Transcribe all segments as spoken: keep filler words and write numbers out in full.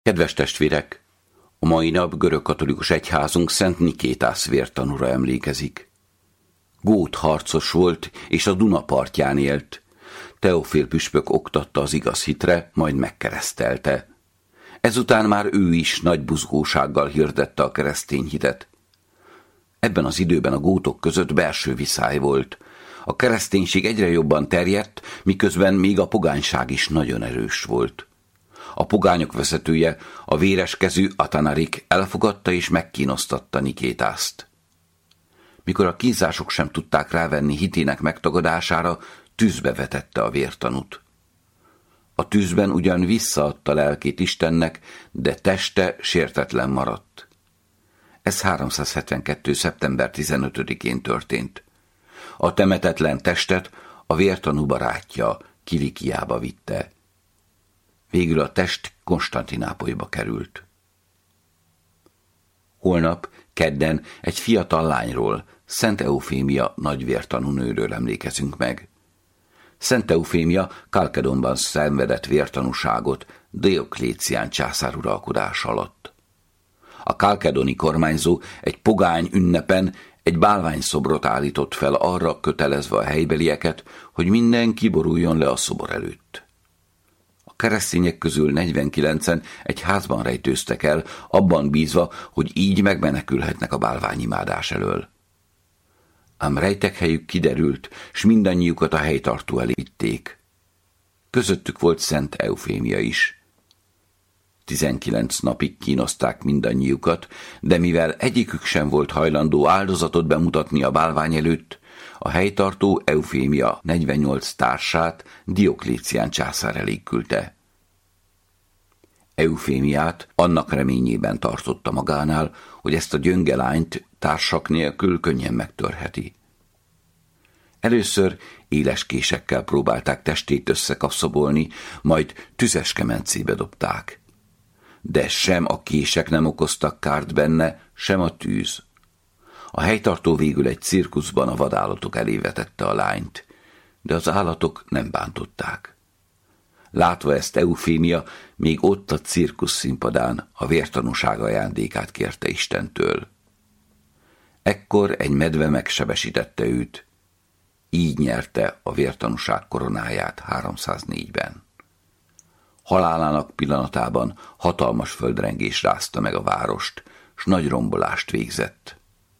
Kedves testvérek! A mai nap görögkatolikus egyházunk Szent Nikétász vértanúra emlékezik. Gót harcos volt, és a Duna partján élt. Teofél püspök oktatta az igaz hitre, majd megkeresztelte. Ezután már ő is nagy buzgósággal hirdette a keresztény hitet. Ebben az időben a gótok között belső viszály volt. A kereszténység egyre jobban terjedt, miközben még a pogányság is nagyon erős volt. A pogányok vezetője, a véreskezű Atanarik elfogadta és megkínoztatta Nikétászt. Mikor a kínzások sem tudták rávenni hitének megtagadására, tűzbe vetette a vértanút. A tűzben ugyan visszaadta lelkét Istennek, de teste sértetlen maradt. Ez háromszázhetvenkettő. szeptember tizenötödikén történt. A temetetlen testet a vértanú barátja Kilikiába vitte. Végül a test Konstantinápolyba került. Holnap, kedden egy fiatal lányról, Szent Eufémia nagyvértanúnőről emlékezünk meg. Szent Eufémia Kalkedonban szenvedett vértanúságot Dioklécián császár uralkodása alatt. A kalkedoni kormányzó egy pogány ünnepen egy bálványszobrot állított fel, arra kötelezve a helybelieket, hogy mindenki boruljon le a szobor előtt. A keresztények közül negyvenkilencen egy házban rejtőztek el, abban bízva, hogy így megmenekülhetnek a bálványimádás elől. Ám rejtekhelyük kiderült, s mindannyiukat a helytartó elé vitték. Közöttük volt Szent Eufémia is. Tizenkilenc napig kínozták mindannyiukat, de mivel egyikük sem volt hajlandó áldozatot bemutatni a bálvány előtt, a helytartó Eufémia negyvennyolc társát Dioklécián császár elé küldte. Eufémiát annak reményében tartotta magánál, hogy ezt a gyönge lányt társak nélkül könnyen megtörheti. Először éles késekkel próbálták testét összekapszabolni, majd tüzes kemencébe dobták. De sem a kések nem okoztak kárt benne, sem a tűz. A helytartó végül egy cirkuszban a vadállatok elé vetette a lányt, de az állatok nem bántották. Látva ezt, Eufémia még ott a cirkusz színpadán a vértanúság ajándékát kérte Istentől. Ekkor egy medve megsebesítette őt, így nyerte a vértanúság koronáját háromszáznégyben. Halálának pillanatában hatalmas földrengés rázta meg a várost, s nagy rombolást végzett.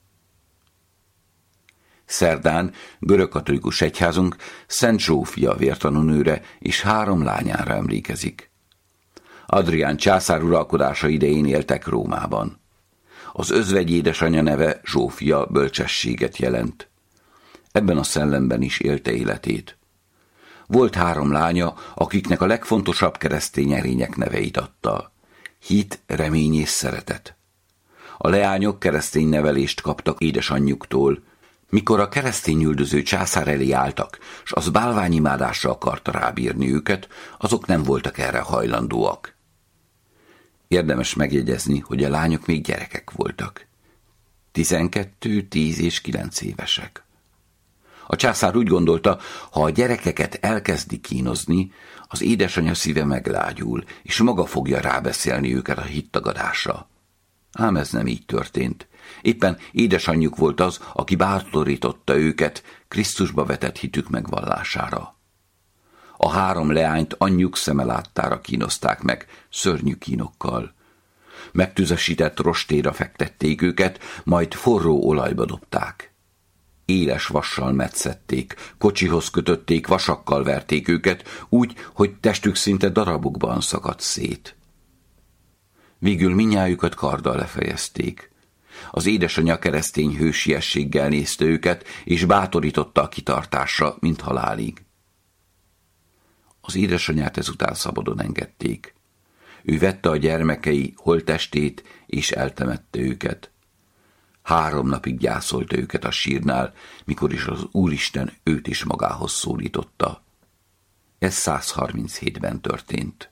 Szerdán görögkatolikus egyházunk Szent Zsófia vértanúnőre és három lányára emlékezik. Adrián császár uralkodása idején éltek Rómában. Az özvegy édesanyja neve Zsófia bölcsességet jelent. Ebben a szellemben is élte életét. Volt három lánya, akiknek a legfontosabb keresztény erények neveit adta. Hit, remény és szeretet. A leányok keresztény nevelést kaptak édesanyjuktól. Mikor a keresztényüldöző császár elé álltak, s az bálványimádásra akarta rábírni őket, azok nem voltak erre hajlandóak. Érdemes megjegyezni, hogy a lányok még gyerekek voltak. Tizenkettő, tíz és kilenc évesek. A császár úgy gondolta, ha a gyerekeket elkezdi kínozni, az édesanyja szíve meglágyul, és maga fogja rábeszélni őket a hittagadásra. Ám ez nem így történt. Éppen édesanyjuk volt az, aki bátorította őket Krisztusba vetett hitük megvallására. A három leányt anyjuk szeme láttára kínozták meg, szörnyű kínokkal. Megtüzesített rostéra fektették őket, majd forró olajba dobták. Éles vassal metszették, kocsihoz kötötték, vasakkal verték őket, úgy, hogy testük szinte darabokban szakadt szét. Végül mindnyájukat karddal lefejezték. Az édesanyja keresztény hősiességgel nézte őket, és bátorította a kitartásra, mint halálig. Az édesanyját ezután szabadon engedték. Ő vette a gyermekei holttestét, és eltemette őket. Három napig gyászolta őket a sírnál, mikor is az Úristen őt is magához szólította. Ez százharminchétben történt.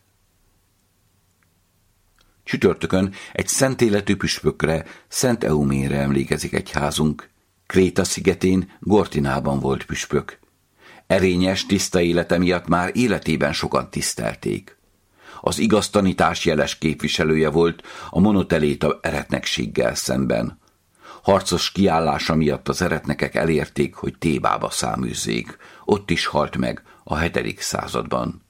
Csütörtökön egy szent életű püspökre, Szent Eumére emlékezik egyházunk. Kréta szigetén, Gortinában volt püspök. Erényes, tiszta élete miatt már életében sokan tisztelték. Az igaztanítás jeles képviselője volt a monoteléta eretnekséggel szemben. Harcos kiállása miatt az eretnekek elérték, hogy Thébába száműzzék. Ott is halt meg a hetedik században.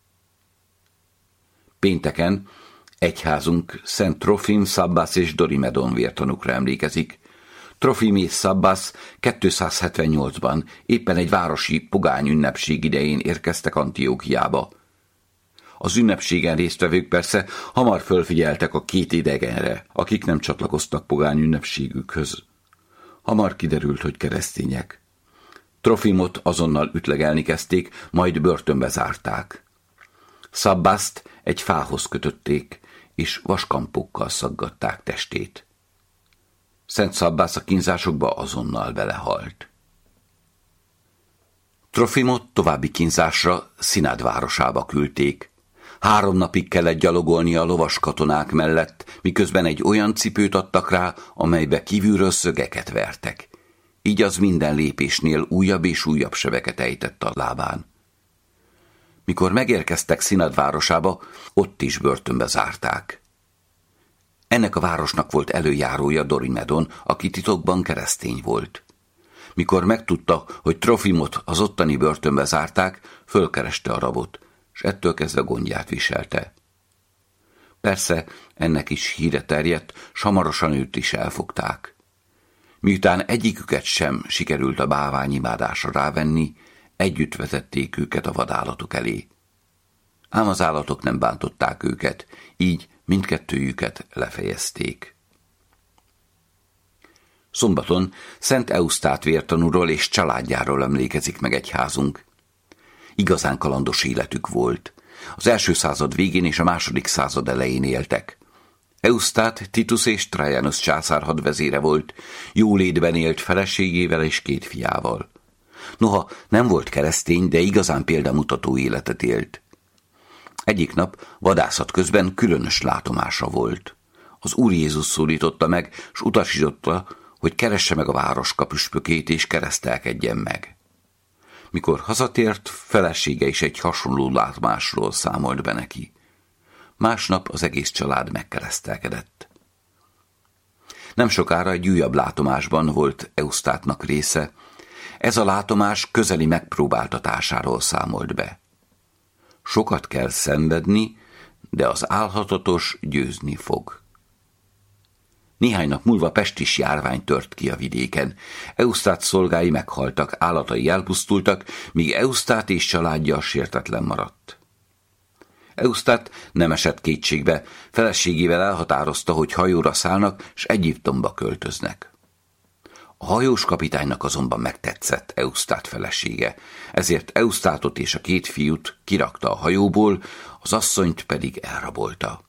Pénteken egyházunk Szent Trofim, Szabbasz és Dorimedon vértanúkra emlékezik. Trofim és Szabbasz kétszázhetvennyolcban éppen egy városi pogány ünnepség idején érkeztek Antiókiába. Az ünnepségen résztvevők persze hamar fölfigyeltek a két idegenre, akik nem csatlakoztak pogány ünnepségükhöz. Hamar kiderült, hogy keresztények. Trofimot azonnal ütlegelni kezdték, majd börtönbe zárták. Szabbaszt egy fához kötötték, és vaskampókkal szaggatták testét. Szent Szabbasz a kínzásokba azonnal belehalt. Trofimot további kínzásra Szinád városába küldték. Három napig kellett gyalogolni a lovas katonák mellett, miközben egy olyan cipőt adtak rá, amelybe kívülről szögeket vertek. Így az minden lépésnél újabb és újabb sebeket ejtett a lábán. Mikor megérkeztek Szinád városába, ott is börtönbe zárták. Ennek a városnak volt előjárója Dorimedon, aki titokban keresztény volt. Mikor megtudta, hogy Trofimot az ottani börtönbe zárták, fölkereste a rabot, és ettől kezdve gondját viselte. Persze ennek is híre terjedt, s hamarosan őt is elfogták. Miután egyiküket sem sikerült a bálványimádásra rávenni, együtt vezették őket a vadállatok elé. Ám az állatok nem bántották őket, így mindkettőjüket lefejezték. Szombaton Szent Eusztát vértanúról és családjáról emlékezik meg egyházunk. Igazán kalandos életük volt. Az első század végén és a második század elején éltek. Eusztát Titus és Trajanus császár hadvezére volt, jólétben élt feleségével és két fiával. Noha nem volt keresztény, de igazán példamutató életet élt. Egyik nap vadászat közben különös látomása volt. Az Úr Jézus szólította meg, s utasította, hogy keresse meg a városka püspökét és keresztelkedjen meg. Mikor hazatért, felesége is egy hasonló látomásról számolt be neki. Másnap az egész család megkeresztelkedett. Nem sokára egy újabb látomásban volt Eusztátnak része. Ez a látomás közeli megpróbáltatásáról számolt be. Sokat kell szenvedni, de az álhatatos győzni fog. Néhány nap múlva pestis járvány tört ki a vidéken. Eusztát szolgái meghaltak, állatai elpusztultak, míg Eusztát és családja sértetlen maradt. Eusztát nem esett kétségbe, feleségével elhatározta, hogy hajóra szállnak, s Egyiptomba költöznek. A hajós kapitánynak azonban megtetszett Eusztát felesége, ezért Eusztátot és a két fiút kirakta a hajóból, az asszonyt pedig elrabolta.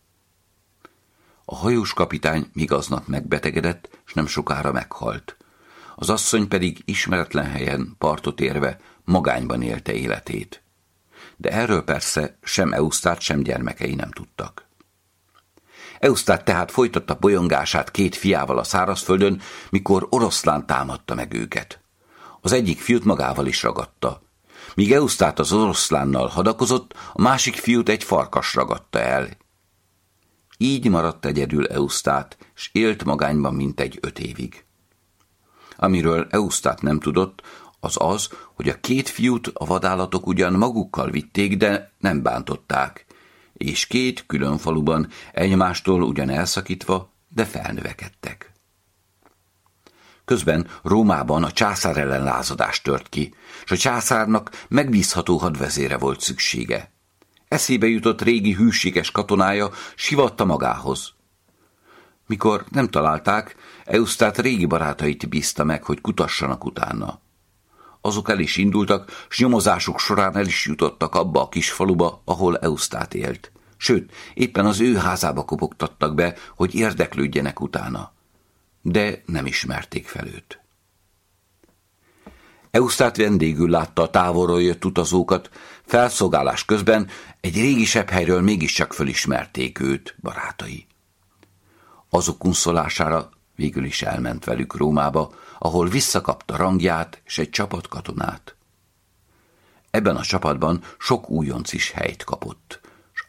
A hajós kapitány még aznap megbetegedett, s nem sokára meghalt. Az asszony pedig ismeretlen helyen partot érve magányban élte életét. De erről persze sem Eusztát, sem gyermekei nem tudtak. Eusztát tehát folytatta bolyongását két fiával a szárazföldön, mikor oroszlán támadta meg őket. Az egyik fiút magával is ragadta. Míg Eusztát az oroszlánnal hadakozott, a másik fiút egy farkas ragadta el. Így maradt egyedül Eusztát, s élt magányban mintegy öt évig. Amiről Eusztát nem tudott, az az, hogy a két fiút a vadállatok ugyan magukkal vitték, de nem bántották, és két külön faluban egymástól ugyan elszakítva, de felnövekedtek. Közben Rómában a császár ellen lázadás tört ki, s a császárnak megbízható hadvezére volt szüksége. Eszébe jutott régi hűséges katonája, sivatta magához. Mikor nem találták, Eusztát régi barátait bízta meg, hogy kutassanak utána. Azok el is indultak, s nyomozásuk során el is jutottak abba a kis faluba, ahol Eusztát élt. Sőt, éppen az ő házába kopogtattak be, hogy érdeklődjenek utána. De nem ismerték fel őt. Eusztát vendégül látta a távolról jött utazókat, felszolgálás közben egy régi sebhelyről mégiscsak fölismerték őt, barátai. Azok unszolására végül is elment velük Rómába, ahol visszakapta rangját és egy csapat katonát. Ebben a csapatban sok újonc is helyt kapott, s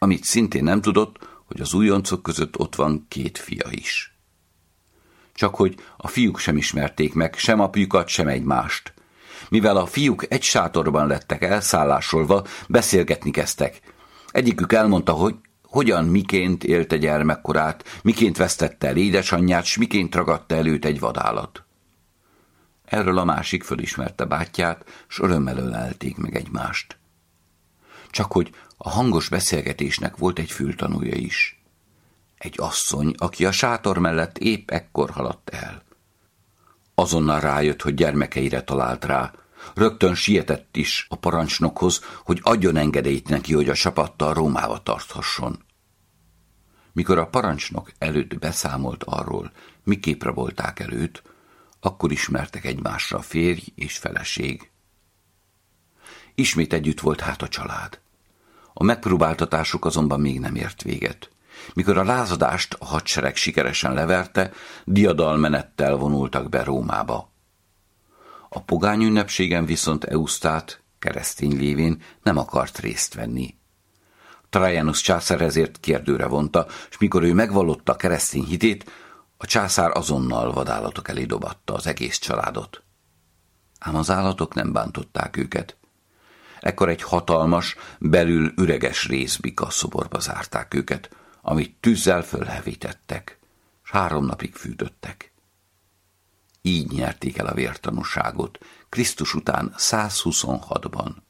amit szintén nem tudott, hogy az újoncok között ott van két fia is. Csak hogy a fiúk sem ismerték meg, sem apjukat, sem egymást. Mivel a fiúk egy sátorban lettek elszállásolva, beszélgetni kezdtek. Egyikük elmondta, hogy hogyan, miként élte gyermekkorát, miként vesztette el édesanyját, s miként ragadta előtt egy vadállat. Erről a másik fölismerte bátyját, s örömmel ölelték meg egymást. Csak hogy a hangos beszélgetésnek volt egy fültanúja is. Egy asszony, aki a sátor mellett épp ekkor haladt el. Azonnal rájött, hogy gyermekeire talált rá. Rögtön sietett is a parancsnokhoz, hogy adjon engedélyt neki, hogy a csapattal Rómába tarthasson. Mikor a parancsnok előtt beszámolt arról, miképp rabolták előtt, akkor ismertek egymásra a férj és feleség. Ismét együtt volt hát a család. A megpróbáltatásuk azonban még nem ért véget. Mikor a lázadást a hadsereg sikeresen leverte, diadalmenettel vonultak be Rómába. A pogány ünnepségen viszont Eusztát, keresztény lévén, nem akart részt venni. Trajanus császár ezért kérdőre vonta, és mikor ő megvallotta keresztény hitét, a császár azonnal vadállatok elé dobatta az egész családot. Ám az állatok nem bántották őket. Ekkor egy hatalmas, belül üreges rézbika szoborba zárták őket, amit tűzzel fölhevítettek, s három napig fűtöttek. Így nyerték el a vértanúságot, Krisztus után százhuszonhatban.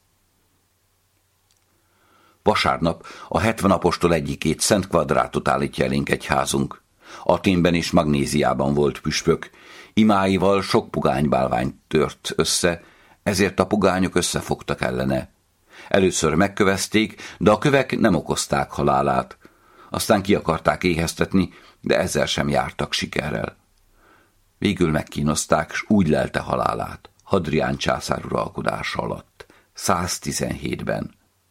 Vasárnap a hetven apostol egyikét, Szent Kvadrátot állítja elénk egy házunk. Athénben és Magnéziában volt püspök, imáival sok pogánybálványt tört össze, ezért a pogányok összefogtak ellene. Először megkövezték, de a kövek nem okozták halálát. Aztán ki akarták éheztetni, de ezzel sem jártak sikerrel. Végül megkínozták, s úgy lelte halálát, Hadrián császár uralkodása alatt, száztizenhétben.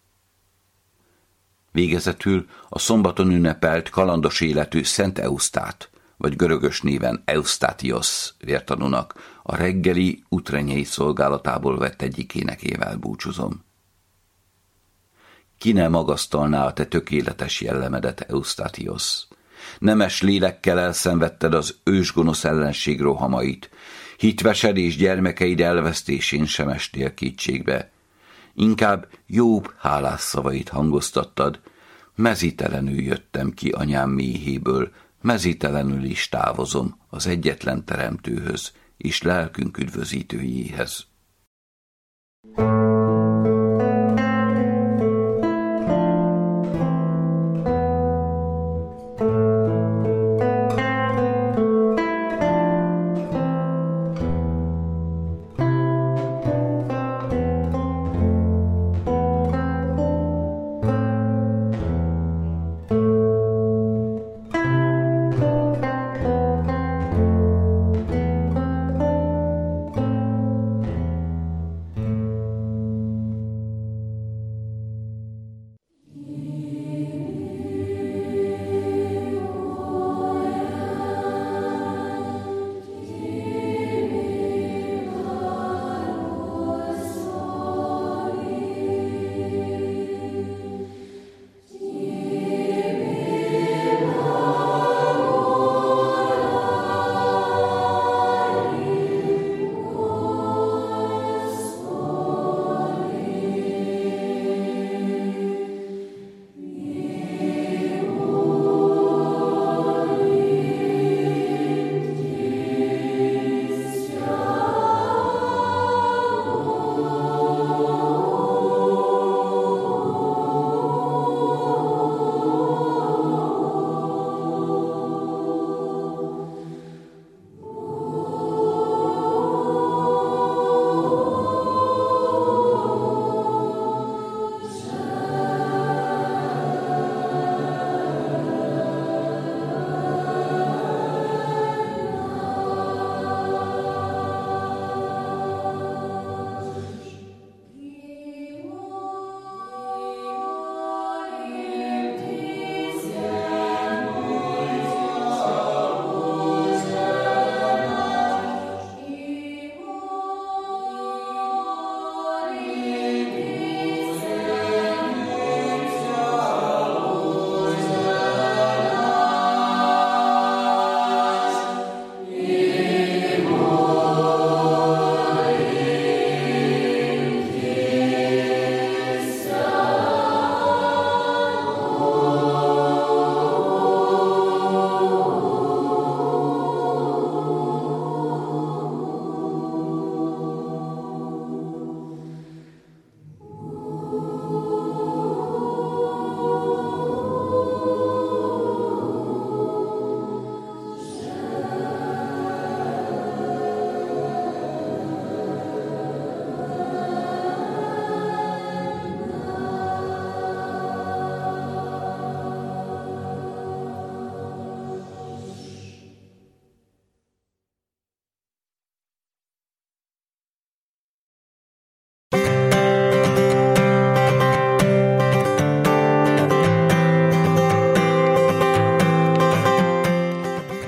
Végezetül a szombaton ünnepelt kalandos életű Szent Eusztát, vagy görögös néven Eusztáthiosz vértanúnak a reggeli utrenyei szolgálatából vett egyikének ével búcsúzom. Ki ne magasztalná a te tökéletes jellemedet, Eusztáthiosz? Nemes lélekkel elszenvedted az ősgonosz ellenség rohamait, hitvesed és gyermekeid elvesztésén sem estél kétségbe. Inkább Jobb hálás szavait hangoztattad, mezítelenül jöttem ki anyám méhéből, mezítelenül is távozom az egyetlen teremtőhöz és lelkünk üdvözítőjéhez.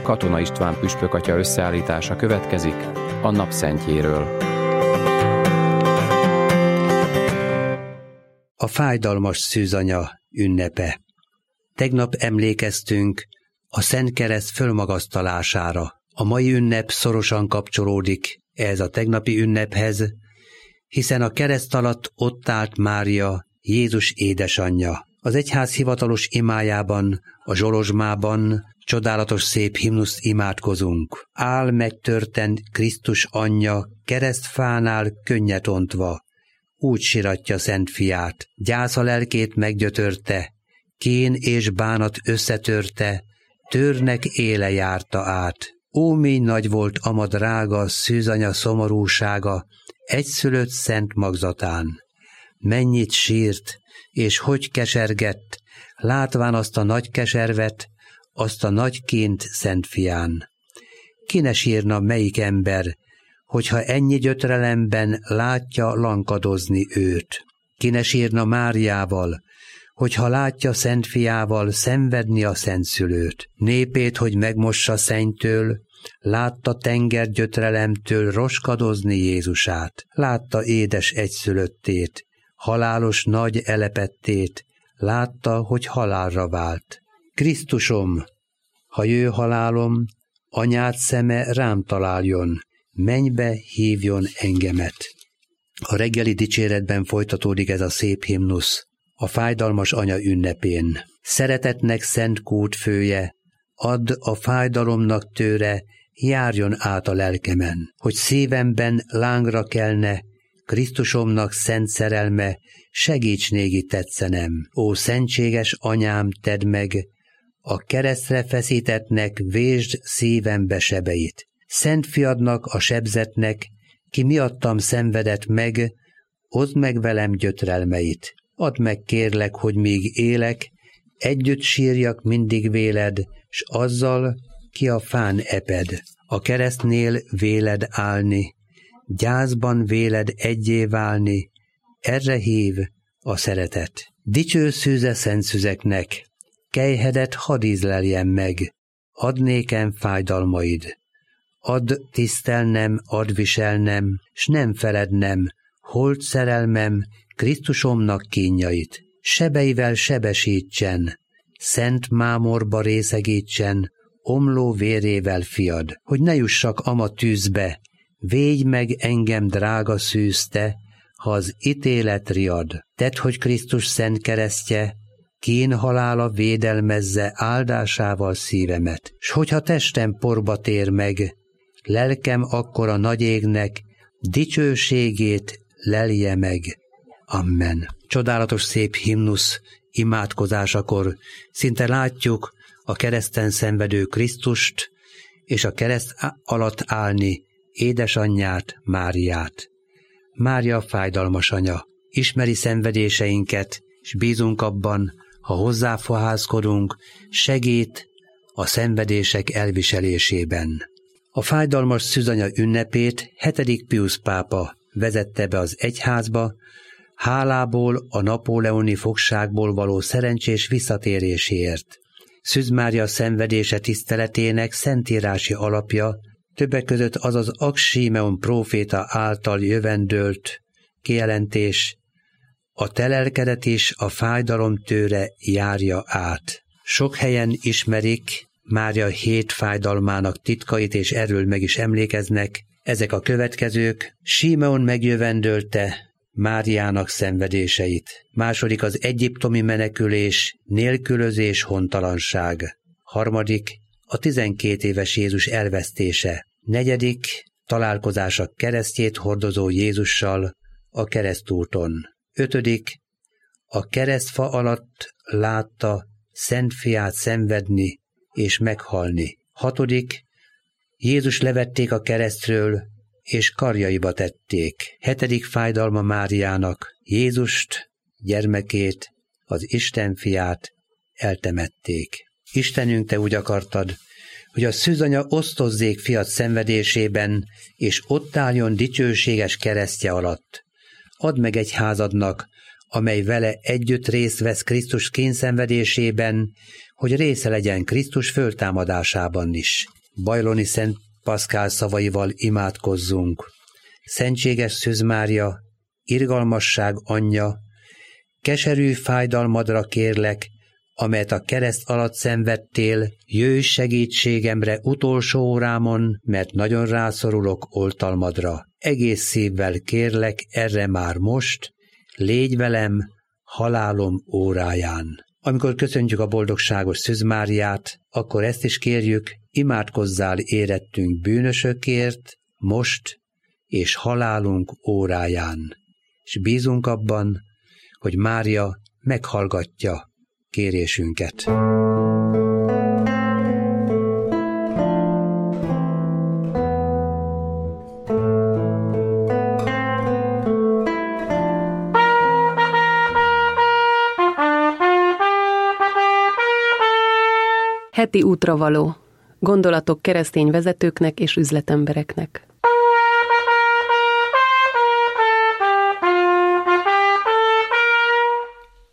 Katona István püspökatya összeállítása következik a napszentjéről. A fájdalmas szűzanya ünnepe. Tegnap emlékeztünk a Szent Kereszt fölmagasztalására. A mai ünnep szorosan kapcsolódik ehhez a tegnapi ünnephez, hiszen a kereszt alatt ott állt Mária, Jézus édesanyja. Az egyház hivatalos imájában, a zsolozsmában csodálatos szép himnuszt imádkozunk. Áll megtörten Krisztus anyja, keresztfánál könnyet ontva, úgy siratja szent fiát, gyásza lelkét meggyötörte, kén és bánat összetörte, törnek éle járta át. Ó, mi nagy volt ama drága szűzanya szomorúsága, egyszülött szent magzatán. Mennyit sírt, és hogy kesergett, látván azt a nagy keservet, azt a nagy ként szent fián. Ki ne sírna melyik ember, hogyha ennyi gyötrelemben látja lankadozni őt? Ki ne sírna Máriával, hogyha látja szent fiával szenvedni a szentszülőt? Népét, hogy megmossa szennytől, látta tenger gyötrelemtől roskadozni Jézusát. Látta édes egyszülöttét, halálos nagy elepettét, látta, hogy halálra vált. Krisztusom, ha jő halálom, anyád szeme rám találjon, mennybe hívjon engemet. A reggeli dicséretben folytatódik ez a szép himnusz, a fájdalmas anya ünnepén. Szeretetnek szent kútfője, add a fájdalomnak tőre, járjon át a lelkemen, hogy szívemben lángra kelne, Krisztusomnak szent szerelme, segíts négi tetszenem. Ó, szentséges anyám, tedd meg, a keresztre feszítettnek vésd szívembe sebeit. Szent fiadnak, a sebzetnek, ki miattam szenvedett meg, oszd meg velem gyötrelmeit. Add meg kérlek, hogy míg élek, együtt sírjak mindig véled, s azzal, ki a fán eped. A keresztnél véled állni, gyászban véled egyé válni, erre hív a szeretet. Dicső szűze szent szüzeknek, kelyhedet hadd ízleljem meg, add nékem fájdalmaid. Add tisztelnem, add viselnem, s nem felednem, holt szerelmem, Krisztusomnak kínjait. Sebeivel sebesítsen, szent mámorba részegítsen, omló vérével fiad, hogy ne jussak ama tűzbe, védj meg engem, drága szűzte, ha az ítélet riad. Tedd, hogy Krisztus szent keresztje, kén halála védelmezze áldásával szívemet, s hogyha testem porba tér meg, lelkem akkor a nagy égnek dicsőségét lelje meg. Amen. Csodálatos szép himnusz imádkozásakor szinte látjuk a kereszten szenvedő Krisztust és a kereszt alatt állni édesanyját, Máriát. Mária fájdalmas anya, ismeri szenvedéseinket, és bízunk abban, ha hozzáfohászkodunk, segít a szenvedések elviselésében. A fájdalmas szűzanya ünnepét hetedik Piusz pápa vezette be az egyházba, hálából a napóleoni fogságból való szerencsés visszatéréséért. Szűz Mária szenvedése tiszteletének szentírási alapja többek között az az Aks Símeon próféta által jövendőlt kijelentés, a te lelkedet is a fájdalom tőre járja át. Sok helyen ismerik Mária hét fájdalmának titkait, és erről meg is emlékeznek. Ezek a következők: Símeon megjövendölte Máriának szenvedéseit. Második az egyiptomi menekülés, nélkülözés, hontalanság. Harmadik a tizenkét éves Jézus elvesztése. Negyedik találkozása keresztjét hordozó Jézussal a keresztúton. Ötödik a keresztfa alatt látta szent fiát szenvedni és meghalni. Hatodik Jézus levették a keresztről, és karjaiba tették. Hetedik fájdalma Máriának: Jézust, gyermekét, az Isten fiát eltemették. Istenünk, te úgy akartad, hogy a szűzanya osztozzék fiat szenvedésében, és ott álljon dicsőséges keresztje alatt. Add meg egyházadnak, amely vele együtt részt vesz Krisztus kényszenvedésében, hogy része legyen Krisztus föltámadásában is. bajloni Szent Paszkál szavaival imádkozzunk. Szentséges Szűz Mária, irgalmasság anyja, keserű fájdalmadra kérlek, amelyet a kereszt alatt szenvedtél, jöjj segítségemre utolsó órámon, mert nagyon rászorulok oltalmadra. Egész szívvel kérlek erre már most, légy velem halálom óráján. Amikor köszöntjük a boldogságos Szűz Máriát, akkor ezt is kérjük, imádkozzál érettünk bűnösökért, most és halálunk óráján. És bízunk abban, hogy Mária meghallgatja kérésünket. Heti útravaló. Gondolatok keresztény vezetőknek és üzletembereknek.